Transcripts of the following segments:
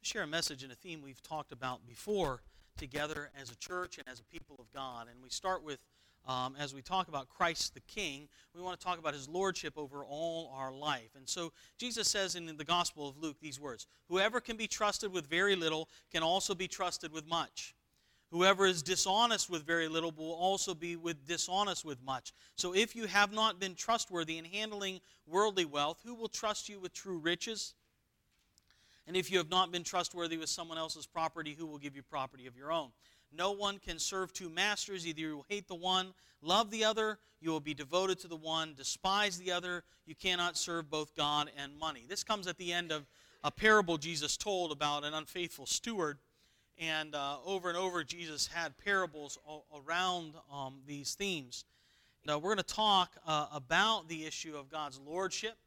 share a message and a theme we've talked about before together as a church and as a people of God. And we start with, as we talk about Christ the King, we want to talk about his lordship over all our life. And so Jesus says in the Gospel of Luke these words, "Whoever can be trusted with very little can also be trusted with much. Whoever is dishonest with very little will also be dishonest with much. So if you have not been trustworthy in handling worldly wealth, who will trust you with true riches? And if you have not been trustworthy with someone else's property, who will give you property of your own? No one can serve two masters. Either you will hate the one, love the other, you will be devoted to the one, despise the other. You cannot serve both God and money." This comes at the end of a parable Jesus told about an unfaithful steward. And over Jesus had parables around these themes. Now we're going to talk about the issue of God's lordship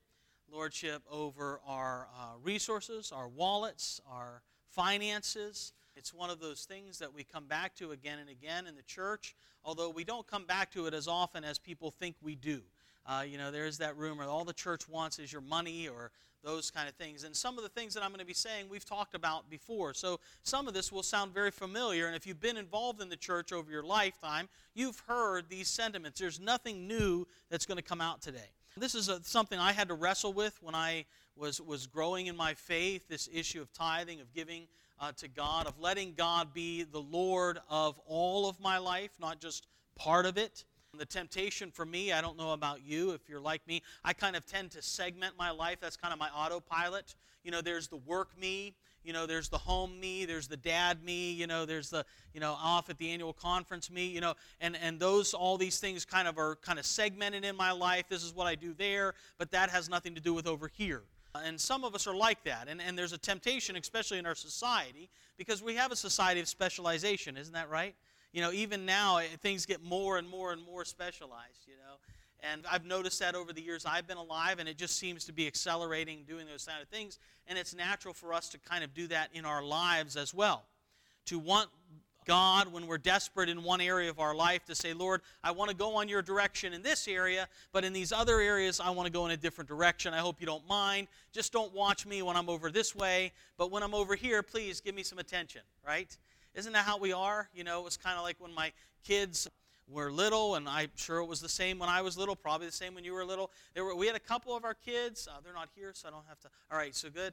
over our resources, our wallets, our finances. It's one of those things that we come back to again and again in the church, although we don't come back to it as often as people think we do. There's that rumor, all the church wants is your money or those kind of things. And some of the things that I'm going to be saying we've talked about before. So some of this will sound very familiar, and if you've been involved in the church over your lifetime, you've heard these sentiments. There's nothing new that's going to come out today. This is something I had to wrestle with when I was growing in my faith, this issue of tithing, of giving to God, of letting God be the Lord of all of my life, not just part of it. The temptation for me, I don't know about you, if you're like me, I kind of tend to segment my life. That's kind of my autopilot. There's the work me, there's the home me, there's the dad me, there's the, off at the annual conference me, and all these things are segmented in my life. This is what I do there, but that has nothing to do with over here. And some of us are like that, and there's a temptation, especially in our society, because we have a society of specialization, isn't that right? Even now, things get more and more and more specialized, And I've noticed that over the years I've been alive, and it just seems to be accelerating, doing those kind of things. And it's natural for us to kind of do that in our lives as well. To want God, when we're desperate in one area of our life, to say, "Lord, I want to go on your direction in this area, but in these other areas, I want to go in a different direction. I hope you don't mind. Just don't watch me when I'm over this way, but when I'm over here, please give me some attention," right? Isn't that how we are? It was kind of like when my kids were little, and I'm sure it was the same when I was little, probably the same when you were little. We had a couple of our kids. They're not here, so I don't have to. All right, so good.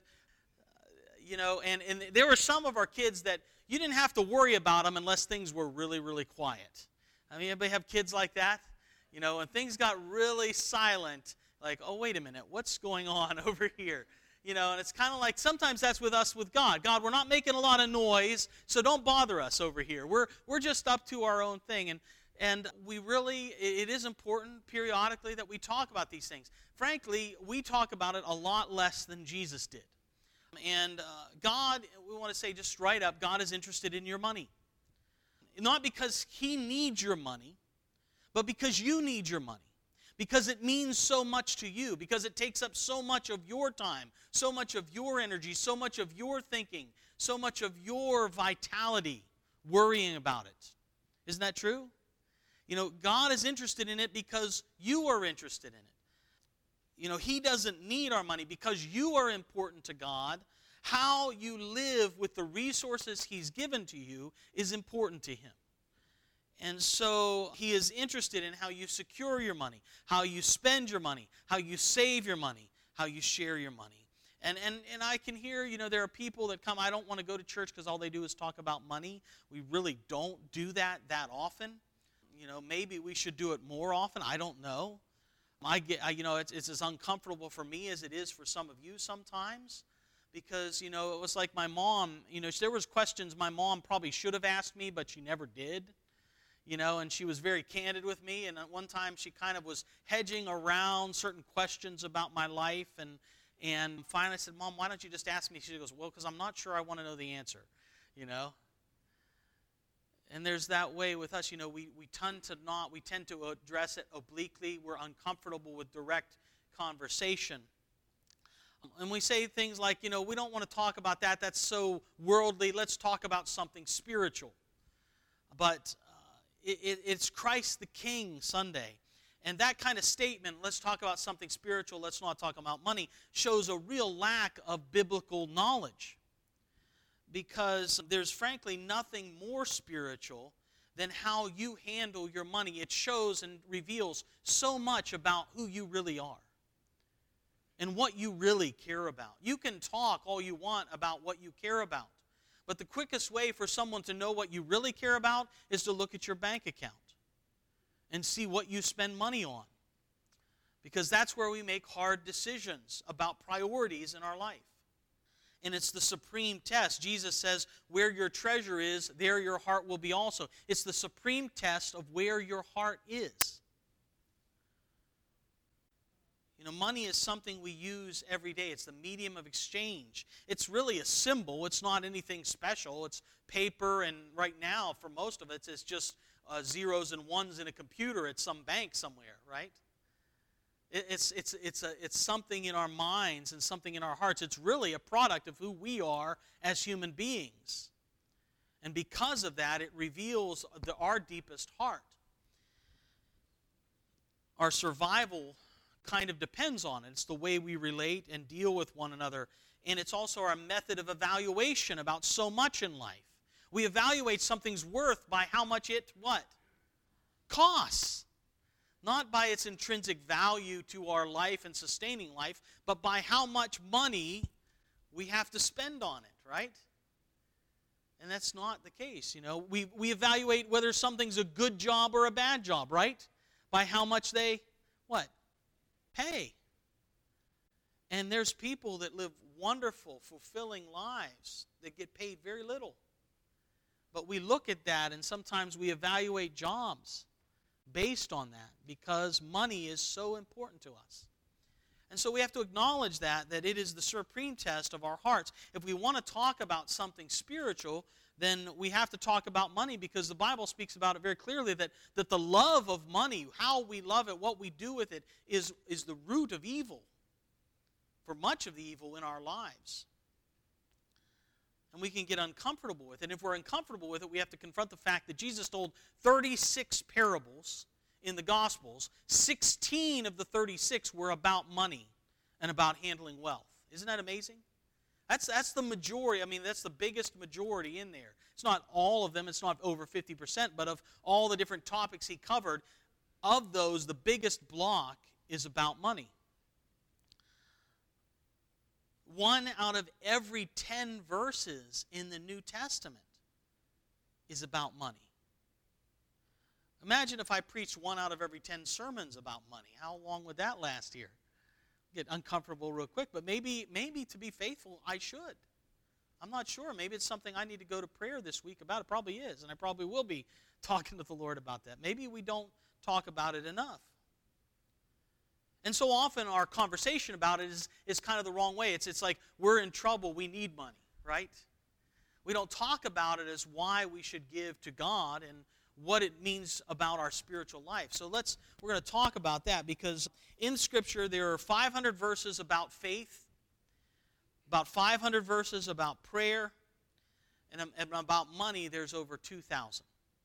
And there were some of our kids that you didn't have to worry about them unless things were really, really quiet. I mean, anybody have kids like that? When things got really silent, like, oh, wait a minute, what's going on over here? And it's kind of like sometimes that's with us with God. God, we're not making a lot of noise, so don't bother us over here. We're just up to our own thing. And it is important periodically that we talk about these things. Frankly, we talk about it a lot less than Jesus did. And God, we want to say just straight up, God is interested in your money. Not because he needs your money, but because you need your money. Because it means so much to you, because it takes up so much of your time, so much of your energy, so much of your thinking, so much of your vitality worrying about it. Isn't that true? God is interested in it because you are interested in it. He doesn't need our money because you are important to God. How you live with the resources he's given to you is important to him. And so he is interested in how you secure your money, how you spend your money, how you save your money, how you share your money. And I can hear, there are people that come, I don't want to go to church because all they do is talk about money. We really don't do that often. Maybe we should do it more often. I don't know. It's as uncomfortable for me as it is for some of you sometimes. Because, it was like my mom, there was questions my mom probably should have asked me, but she never did. And she was very candid with me. And at one time, she kind of was hedging around certain questions about my life. And finally, I said, "Mom, why don't you just ask me?" She goes, "Well, because I'm not sure I want to know the answer." And there's that way with us. We tend to address it obliquely. We're uncomfortable with direct conversation. And we say things like, we don't want to talk about that. That's so worldly. Let's talk about something spiritual. But it's Christ the King Sunday. And that kind of statement, let's talk about something spiritual, let's not talk about money, shows a real lack of biblical knowledge. because there's frankly nothing more spiritual than how you handle your money. It shows and reveals so much about who you really are and what you really care about. You can talk all you want about what you care about, but the quickest way for someone to know what you really care about is to look at your bank account and see what you spend money on, because that's where we make hard decisions about priorities in our life. And it's the supreme test. Jesus says, where your treasure is, there your heart will be also. It's the supreme test of where your heart is. You know, money is something we use every day. It's the medium of exchange. It's really a symbol. It's not anything special. It's paper, and right now, for most of it, it's just zeros and ones in a computer at some bank somewhere, right? It's something in our minds and something in our hearts. It's really a product of who we are as human beings. And because of that, it reveals our deepest heart. Our survival kind of depends on it. It's the way we relate and deal with one another. And it's also our method of evaluation about so much in life. We evaluate something's worth by how much it, what? Costs. Not by its intrinsic value to our life and sustaining life, but by how much money we have to spend on it, right? And that's not the case. You know, we evaluate whether something's a good job or a bad job, right? By how much they, what? Pay. And there's people that live wonderful, fulfilling lives that get paid very little. But we look at that, and sometimes we evaluate jobs based on that, because money is so important to us. And so we have to acknowledge that it is the supreme test of our hearts. If we want to talk about something spiritual, then we have to talk about money, because the Bible speaks about it very clearly, that the love of money, how we love it, what we do with it, is the root of evil, for much of the evil in our lives. And we can get uncomfortable with it. And if we're uncomfortable with it, we have to confront the fact that Jesus told 36 parables in the Gospels. 16 of the 36 were about money and about handling wealth. Isn't that amazing? That's the majority. I mean, that's the biggest majority in there. It's not all of them. It's not over 50%. But of all the different topics he covered, of those, the biggest block is about money. 1 out of every 10 verses in the New Testament is about money. Imagine if I preached 1 out of every 10 sermons about money. How long would that last here? Get uncomfortable real quick, but maybe to be faithful, I should. I'm not sure. Maybe it's something I need to go to prayer this week about. It probably is, and I probably will be talking to the Lord about that. Maybe we don't talk about it enough. And so often our conversation about it is kind of the wrong way. It's like we're in trouble, we need money, right? We don't talk about it as why we should give to God and what it means about our spiritual life. So we're going to talk about that, because in Scripture there are 500 verses about faith, about 500 verses about prayer, and about money there's over 2,000.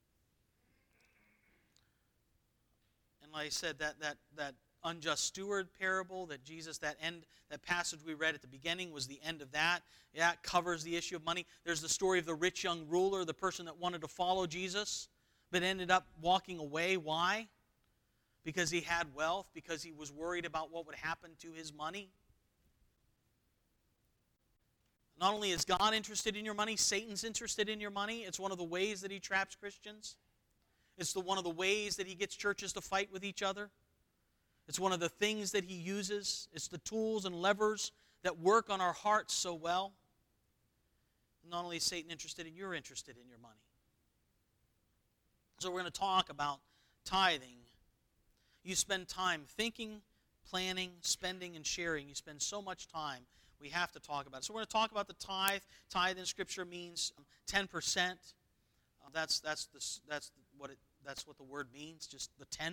And like I said, that unjust steward parable that Jesus, that passage we read at the beginning was the end of that. Yeah, it covers the issue of money. There's the story of the rich young ruler, the person that wanted to follow Jesus, but ended up walking away. Why? Because he had wealth, because he was worried about what would happen to his money. Not only is God interested in your money, Satan's interested in your money. It's one of the ways that he traps Christians. It's one of the ways that he gets churches to fight with each other. It's one of the things that he uses. It's the tools and levers that work on our hearts so well. Not only is Satan interested in, you're interested in your money. So we're going to talk about tithing. You spend time thinking, planning, spending, and sharing. You spend so much time. We have to talk about it. So we're going to talk about the tithe. Tithe in Scripture means 10%. That's what the word means, just the tenth.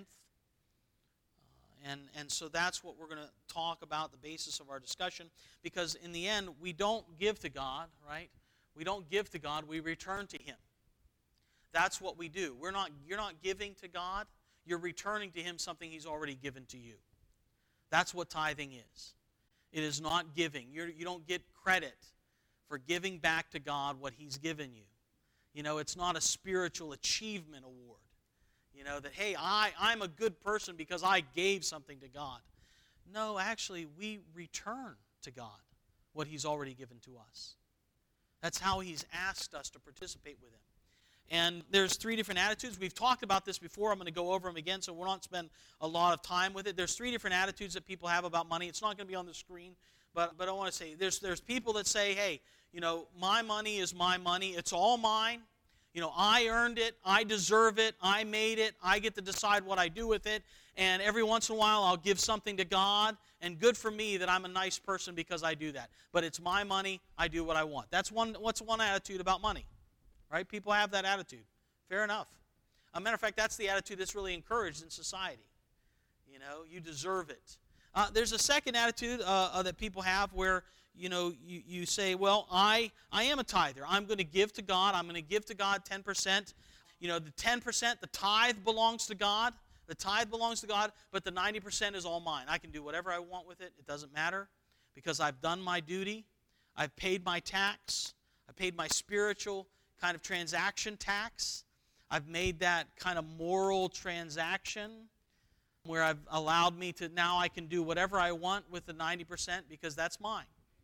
And so that's what we're going to talk about, the basis of our discussion, because in the end, we don't give to God, right? We don't give to God, we return to Him. That's what we do. You're not giving to God, you're returning to Him something He's already given to you. That's what tithing is. It is not giving. You don't get credit for giving back to God what He's given you. You know, it's not a spiritual achievement award. You know, that, hey, I'm a good person because I gave something to God. No, actually, we return to God what He's already given to us. That's how He's asked us to participate with Him. And there's 3 different attitudes. We've talked about this before. I'm going to go over them again, so we'll not spend a lot of time with it. There's 3 different attitudes that people have about money. It's not going to be on the screen, but I want to say there's people that say, hey, you know, my money is my money. It's all mine. You know, I earned it. I deserve it. I made it. I get to decide what I do with it. And every once in a while, I'll give something to God. And good for me that I'm a nice person because I do that. But it's my money. I do what I want. What's one attitude about money? Right? People have that attitude. Fair enough. As a matter of fact, that's the attitude that's really encouraged in society. You know, you deserve it. There's a second attitude that people have where, you know, you say, well, I am a tither. I'm going to give to God. I'm going to give to God 10%. You know, the 10%, the tithe belongs to God. The tithe belongs to God, but the 90% is all mine. I can do whatever I want with it. It doesn't matter because I've done my duty. I've paid my tax. I paid my spiritual kind of transaction tax. I've made that kind of moral transaction where I've allowed me to, now I can do whatever I want with the 90% because that's mine.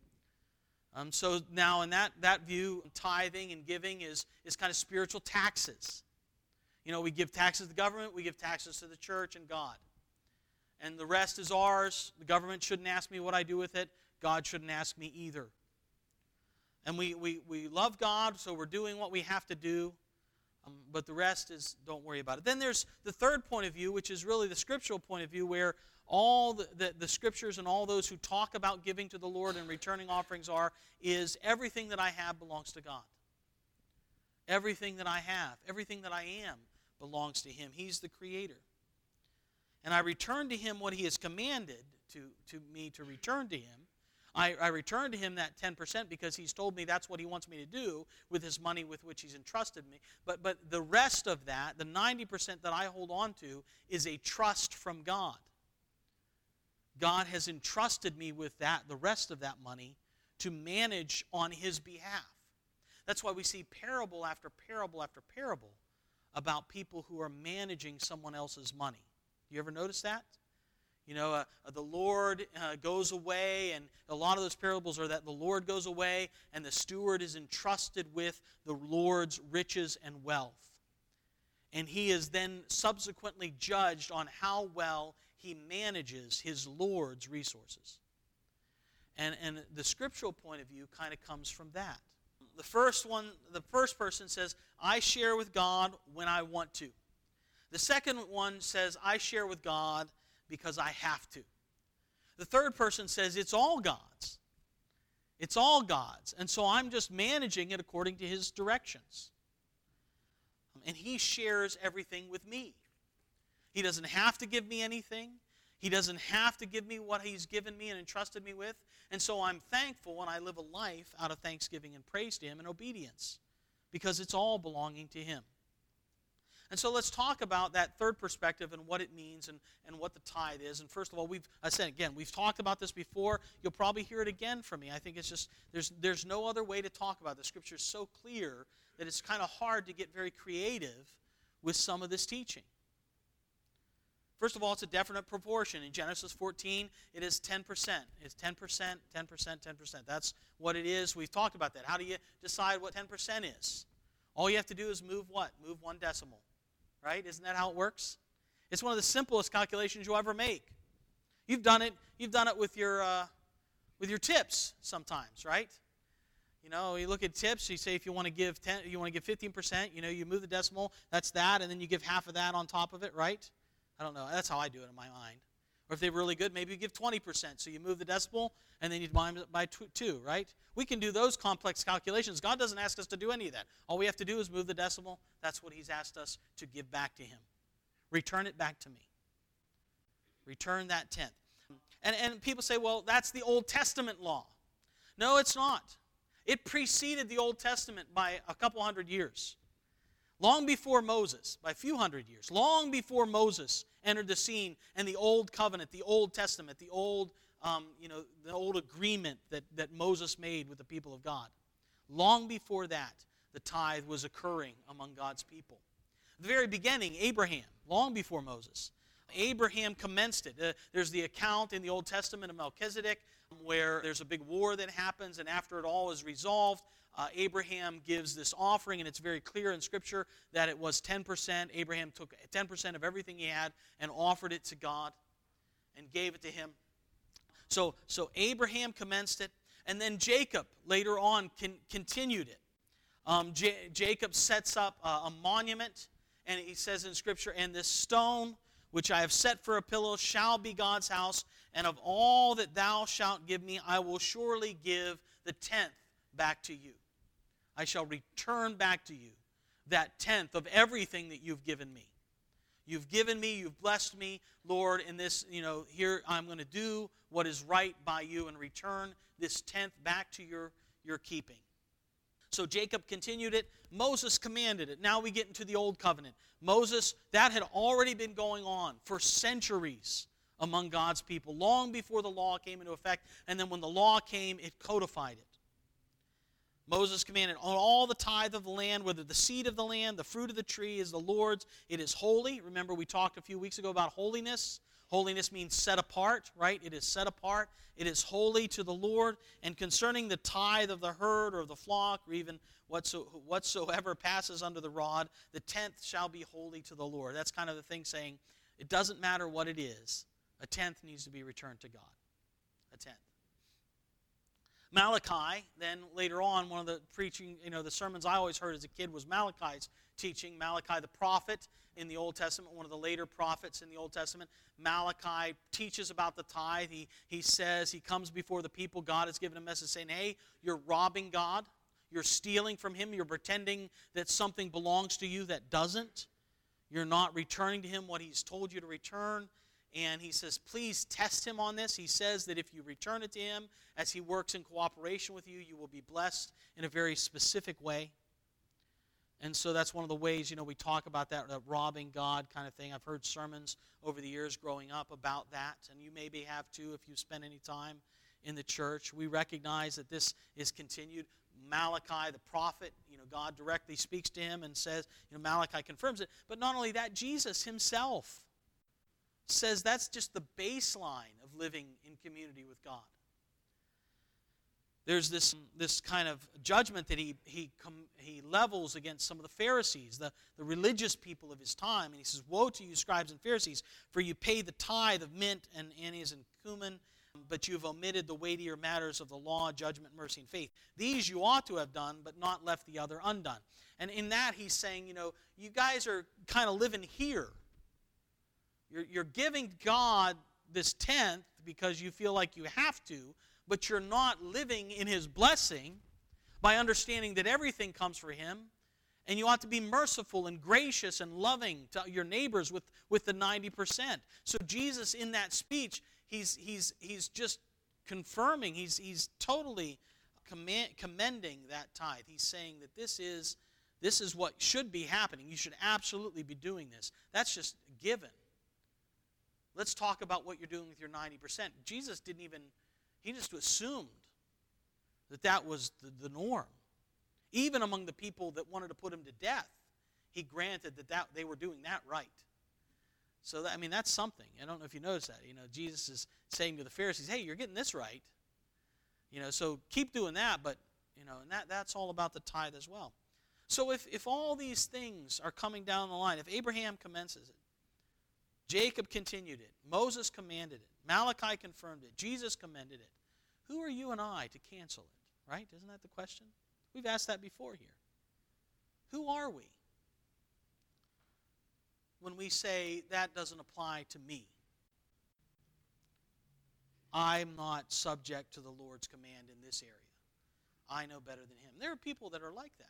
So now in that view, tithing and giving is kind of spiritual taxes. You know, we give taxes to the government, we give taxes to the church and God. And the rest is ours. The government shouldn't ask me what I do with it. God shouldn't ask me either. And we love God, so we're doing what we have to do, but the rest is, don't worry about it. Then there's the third point of view, which is really the scriptural point of view, where all the scriptures and all those who talk about giving to the Lord and returning offerings is everything that I have belongs to God. Everything that I have, everything that I am belongs to Him. He's the Creator. And I return to Him what He has commanded to me to return to Him. I return to Him that 10% because He's told me that's what He wants me to do with His money with which He's entrusted me. But the rest of that, the 90% that I hold on to, is a trust from God. God has entrusted me with that, the rest of that money, to manage on His behalf. That's why we see parable after parable after parable about people who are managing someone else's money. Do you ever notice that? You know, the Lord goes away, and a lot of those parables are that the Lord goes away, and the steward is entrusted with the Lord's riches and wealth. And he is then subsequently judged on how well he manages his Lord's resources. And the scriptural point of view kind of comes from that. The first person says, I share with God when I want to. The second one says, I share with God because I have to. The third person says, it's all God's. It's all God's. And so I'm just managing it according to His directions. And He shares everything with me. He doesn't have to give me anything. He doesn't have to give me what He's given me and entrusted me with. And so I'm thankful when I live a life out of thanksgiving and praise to Him and obedience, because it's all belonging to Him. And so let's talk about that third perspective and what it means and what the tithe is. And first of all, we've talked about this before. You'll probably hear it again from me. I think it's just, there's no other way to talk about this. Scripture is so clear that it's kind of hard to get very creative with some of this teaching. First of all, it's a definite proportion. In Genesis 14, it is 10%. It's 10%, 10%, 10%. That's what it is. We've talked about that. How do you decide what 10% is? All you have to do is move what? Move one decimal. Right? Isn't that how it works? It's one of the simplest calculations you'll ever make. You've done it with your tips sometimes, right? You know, you look at tips, you say if you want to give 15%, you know, you move the decimal, that's that, and then you give half of that on top of it, right? I don't know. That's how I do it in my mind. Or if they're really good, maybe you give 20%. So you move the decimal, and then you divide it by 2, right? We can do those complex calculations. God doesn't ask us to do any of that. All we have to do is move the decimal. That's what He's asked us to give back to Him. Return it back to me. Return that tenth. And people say, well, that's the Old Testament law. No, it's not. It preceded the Old Testament by a couple hundred years. Long before Moses, by a few hundred years, long before Moses entered the scene and the Old Covenant, the Old Testament, the old agreement that Moses made with the people of God. Long before that, the tithe was occurring among God's people. At the very beginning, Abraham, long before Moses, Abraham commenced it. There's the account in the Old Testament of Melchizedek where there's a big war that happens, and after it all is resolved, Abraham gives this offering, and it's very clear in Scripture that it was 10%. Abraham took 10% of everything he had and offered it to God and gave it to him. So Abraham commenced it, and then Jacob later on continued it. Jacob sets up a monument, and he says in Scripture, "And this stone which I have set for a pillar shall be God's house, and of all that thou shalt give me, I will surely give the 10th back to you. I shall return back to you that 10th of everything that you've given me. You've given me, you've blessed me, Lord, in this, here I'm going to do what is right by you and return this 10th back to your keeping." So Jacob continued it. Moses commanded it. Now we get into the Old Covenant. Moses, that had already been going on for centuries among God's people, long before the law came into effect. And then when the law came, it codified it. Moses commanded, "On all the tithe of the land, whether the seed of the land, the fruit of the tree is the Lord's, it is holy." Remember, we talked a few weeks ago about holiness. Holiness means set apart, right? It is set apart. It is holy to the Lord. And concerning the tithe of the herd or the flock, or even whatsoever passes under the rod, the 10th shall be holy to the Lord. That's kind of the thing saying, it doesn't matter what it is. A 10th needs to be returned to God. A 10th. Malachi, then later on, one of the preaching, the sermons I always heard as a kid was Malachi's teaching. Malachi the prophet in the Old Testament, one of the later prophets in the Old Testament. Malachi teaches about the tithe. He says, he comes before the people. God has given a message saying, hey, you're robbing God. You're stealing from Him. You're pretending that something belongs to you that doesn't. You're not returning to Him what He's told you to return. And he says, please test Him on this. He says that if you return it to Him as He works in cooperation with you, you will be blessed in a very specific way. And so that's one of the ways, we talk about that robbing God kind of thing. I've heard sermons over the years growing up about that, and you maybe have too if you spend any time in the church. We recognize that this is continued. Malachi, the prophet, God directly speaks to him and says, Malachi confirms it. But not only that, Jesus Himself says that's just the baseline of living in community with God. There's this kind of judgment that he levels against some of the Pharisees, the religious people of his time. And he says, "Woe to you, scribes and Pharisees, for you pay the tithe of mint and anise and cumin, but you have omitted the weightier matters of the law, judgment, mercy, and faith. These you ought to have done, but not left the other undone." And in that he's saying, you guys are kind of living here. You're giving God this 10th because you feel like you have to, but you're not living in His blessing by understanding that everything comes from Him, and you ought to be merciful and gracious and loving to your neighbors with the 90%. So Jesus, in that speech, he's just confirming, he's totally commending that tithe. He's saying that this is what should be happening. You should absolutely be doing this. That's just given. Let's talk about what you're doing with your 90%. Jesus he just assumed that was the norm. Even among the people that wanted to put Him to death, He granted that they were doing that right. So, that's something. I don't know if you notice that. Jesus is saying to the Pharisees, hey, you're getting this right. So keep doing that, but, and that's all about the tithe as well. So if all these things are coming down the line, if Abraham commences it, Jacob continued it, Moses commanded it, Malachi confirmed it, Jesus commended it, who are you and I to cancel it, right? Isn't that the question? We've asked that before here. Who are we when we say that doesn't apply to me? I'm not subject to the Lord's command in this area. I know better than Him. There are people that are like that.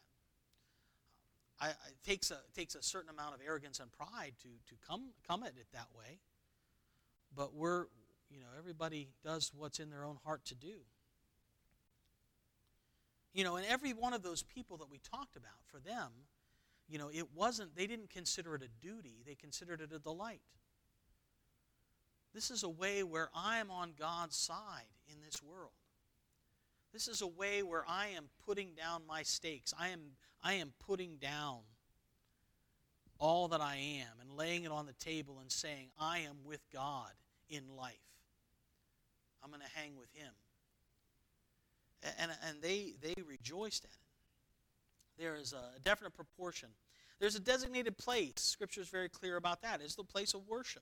It takes a certain amount of arrogance and pride to come at it that way. But everybody does what's in their own heart to do. And every one of those people that we talked about, for them, they didn't consider it a duty, they considered it a delight. This is a way where I am on God's side in this world. This is a way where I am putting down my stakes. I am putting down all that I am and laying it on the table and saying, I am with God in life. I'm going to hang with Him. And they rejoiced at it. There is a definite proportion. There's a designated place. Scripture is very clear about that. It's the place of worship.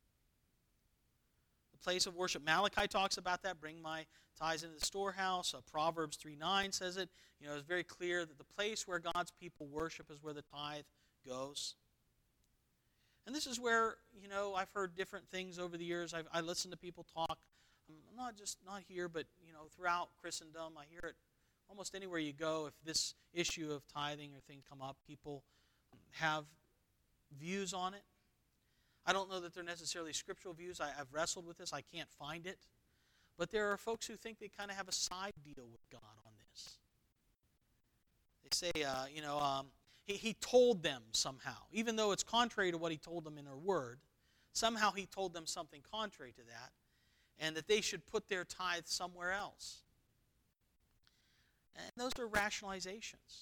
The place of worship. Malachi talks about that. Bring my tithes into the storehouse. Proverbs 3:9 says it. It's very clear that the place where God's people worship is where the tithe goes. And this is where, I've heard different things over the years. I listen to people talk, not here, but, throughout Christendom. I hear it almost anywhere you go. If this issue of tithing or thing come up, people have views on it. I don't know that they're necessarily scriptural views. I've wrestled with this. I can't find it. But there are folks who think they kind of have a side deal with God on this. They say, He told them somehow, even though it's contrary to what He told them in their word, somehow He told them something contrary to that, and that they should put their tithe somewhere else. And those are rationalizations.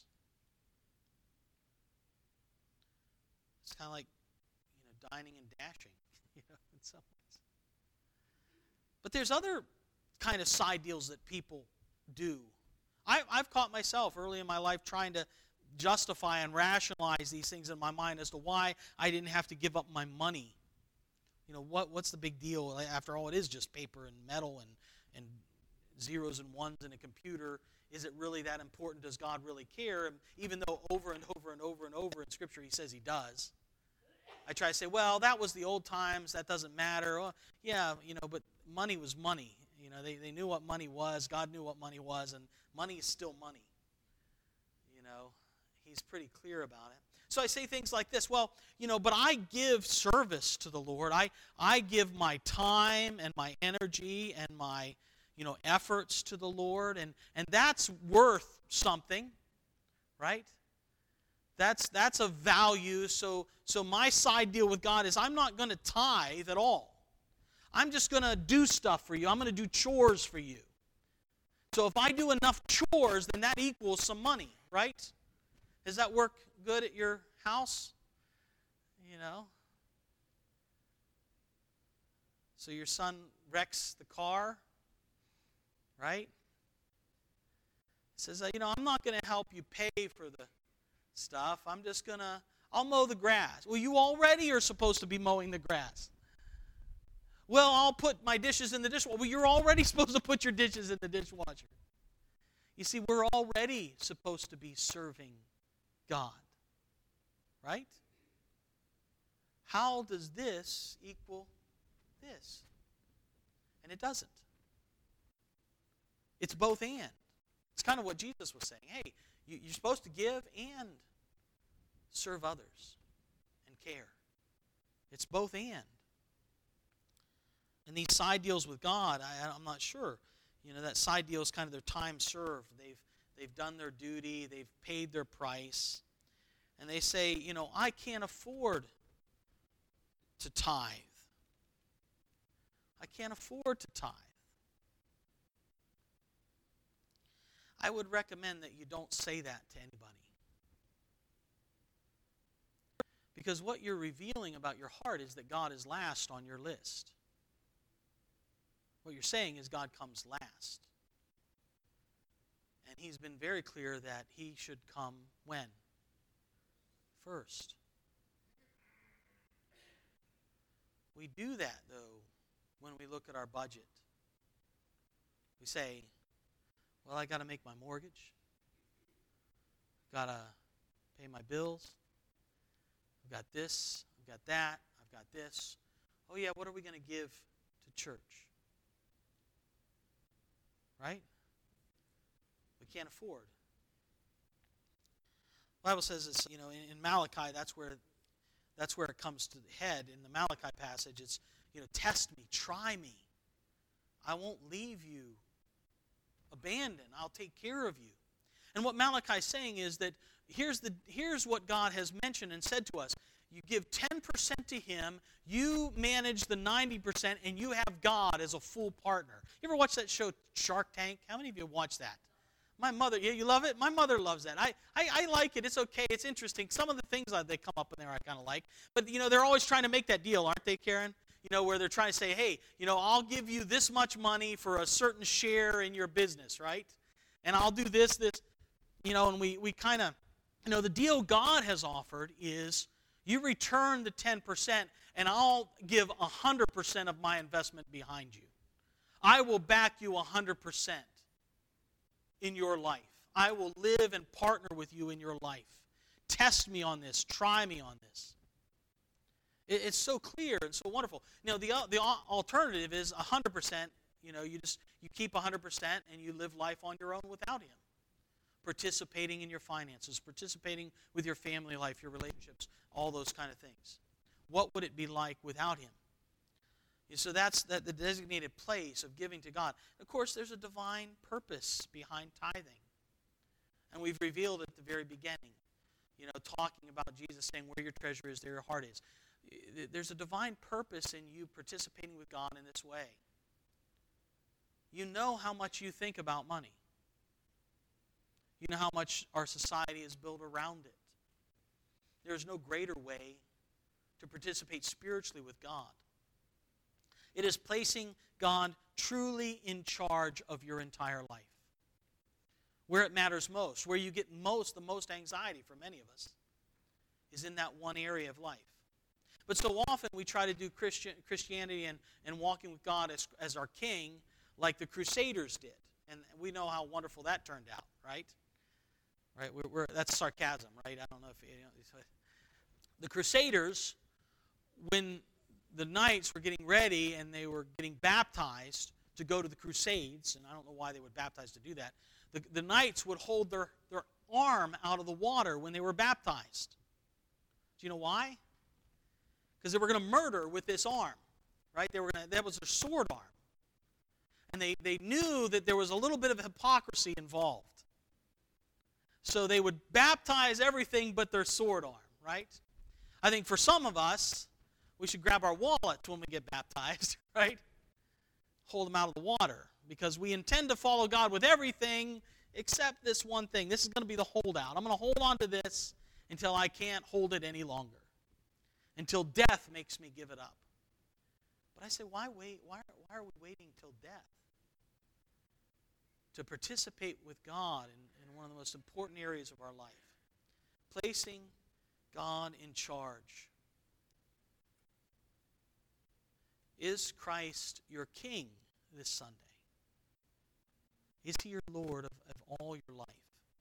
It's kind of like, dining and dashing, in some ways. But there's other kind of side deals that people do. I've caught myself early in my life trying to justify and rationalize these things in my mind as to why I didn't have to give up my money. What's the big deal? After all, it is just paper and metal and zeros and ones in a computer. Is it really that important? Does God really care? And even though over and over and over and over in Scripture He says He does. I try to say, well, that was the old times. That doesn't matter. Oh, yeah, but money was money. They knew what money was. God knew what money was, and money is still money. He's pretty clear about it. So I say things like this, but I give service to the Lord. I give my time and my energy and my, efforts to the Lord, and that's worth something, right? That's of value. So my side deal with God is I'm not going to tithe at all. I'm just going to do stuff for you. I'm going to do chores for you. So if I do enough chores, then that equals some money, right? Does that work good at your house? So your son wrecks the car, right? Says, I'm not going to help you pay for the stuff. I'll mow the grass. Well, you already are supposed to be mowing the grass. Well, I'll put my dishes in the dishwasher. Well, you're already supposed to put your dishes in the dishwasher. You see, we're already supposed to be serving God, right? How does this equal this? And it doesn't. It's both and. It's kind of what Jesus was saying. Hey, you're supposed to give and serve others and care. It's both and. And these side deals with God, I'm not sure. That side deal is kind of their time served. They've done their duty. They've paid their price. And they say, I can't afford to tithe. I can't afford to tithe. I would recommend that you don't say that to anybody. Because what you're revealing about your heart is that God is last on your list. What you're saying is God comes last. And He's been very clear that He should come when? First. We do that, though, when we look at our budget. We say, well, I got to make my mortgage. Got to pay my bills. I've got this. I've got that. I've got this. Oh, yeah, what are we going to give to church? Right? We can't afford. The Bible says it's, in Malachi, that's where it comes to the head. In the Malachi passage, it's, test me, try me. I won't leave you abandoned. I'll take care of you. And what Malachi is saying is that here's what God has mentioned and said to us. You give 10% to him, you manage the 90%, and you have God as a full partner. You ever watch that show Shark Tank? How many of you watch that? My mother, yeah, you love it? My mother loves that. I like it. It's okay. It's interesting. Some of the things that they come up in there I kind of like. But, they're always trying to make that deal, aren't they, Karen? Where they're trying to say, hey, I'll give you this much money for a certain share in your business, right? And I'll do this, and we kind of, the deal God has offered is you return the 10%, and I'll give 100% of my investment behind you. I will back you 100% in your life. I will live and partner with you in your life. Test me on this. Try me on this. It's so clear and so wonderful. The alternative is 100%. You keep 100% and you live life on your own without him. Participating in your finances, participating with your family life, your relationships, all those kind of things. What would it be like without him? So that's the designated place of giving to God. Of course, there's a divine purpose behind tithing. And we've revealed at the very beginning, talking about Jesus saying, where your treasure is, there your heart is. There's a divine purpose in you participating with God in this way. You know how much you think about money. You know how much our society is built around it. There's no greater way to participate spiritually with God. It is placing God truly in charge of your entire life. Where it matters most, where you get the most anxiety for many of us, is in that one area of life. But so often we try to do Christianity and walking with God as our king like the Crusaders did. And we know how wonderful that turned out, right? Right? That's sarcasm, right? I don't know if the Crusaders, when the knights were getting ready and they were getting baptized to go to the Crusades, and I don't know why they would baptize to do that, the knights would hold their arm out of the water when they were baptized. Do you know why? Because they were going to murder with this arm, right? That was their sword arm. And they knew that there was a little bit of hypocrisy involved. So they would baptize everything but their sword arm, right? I think for some of us, we should grab our wallets when we get baptized, right? Hold them out of the water, because we intend to follow God with everything except this one thing. This is going to be the holdout. I'm going to hold on to this until I can't hold it any longer, until death makes me give it up. But I say, why wait? Why are we waiting till death to participate with God in one of the most important areas of our life? Placing God in charge. Is Christ your King this Sunday? Is he your Lord of all your life?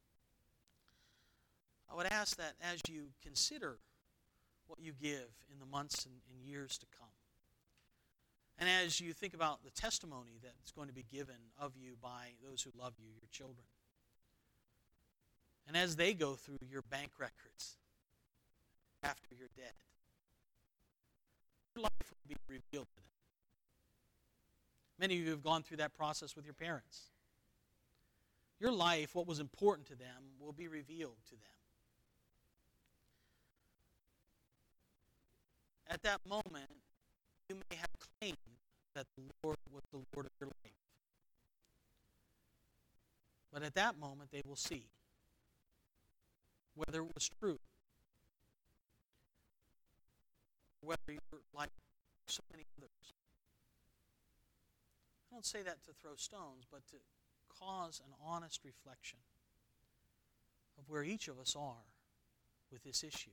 I would ask that as you consider what you give in the months and years to come, and as you think about the testimony that's going to be given of you by those who love you, your children, and as they go through your bank records after you're dead, your life will be revealed to them. Many of you have gone through that process with your parents. Your life, what was important to them, will be revealed to them. At that moment, you may have claimed that the Lord was the Lord of your life. But at that moment, they will see whether it was true, whether you're like so many others. I don't say that to throw stones, but to cause an honest reflection of where each of us are with this issue.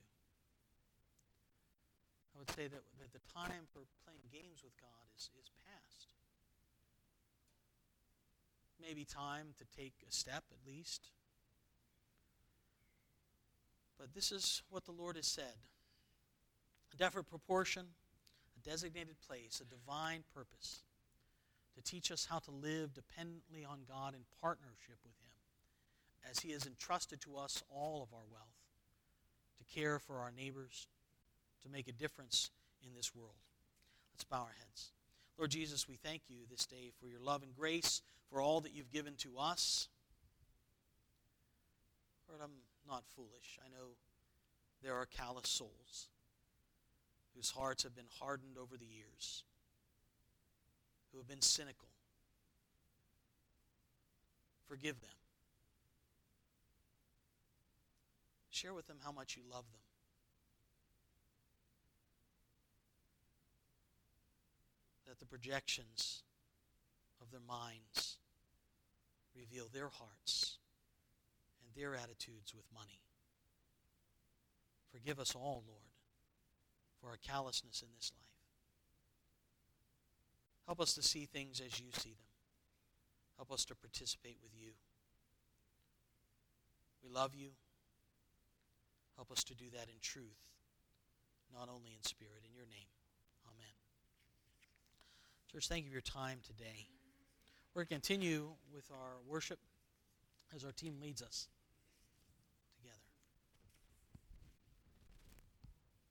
I would say that the time for playing games with God is past. Maybe time to take a step at least. But this is what the Lord has said. A definite proportion, a designated place, a divine purpose to teach us how to live dependently on God in partnership with him, as he has entrusted to us all of our wealth, to care for our neighbors, to make a difference in this world. Let's bow our heads. Lord Jesus, we thank you this day for your love and grace, for all that you've given to us. Lord, I'm not foolish. I know there are callous souls. whose hearts have been hardened over the years, who have been cynical. Forgive them. Share with them how much you love them. That the projections of their minds reveal their hearts and their attitudes with money. Forgive us all, Lord, for our callousness in this life. Help us to see things as you see them. Help us to participate with you. We love you. Help us to do that in truth, not only in spirit. In your name, amen. Church, thank you for your time today. We're going to continue with our worship as our team leads us.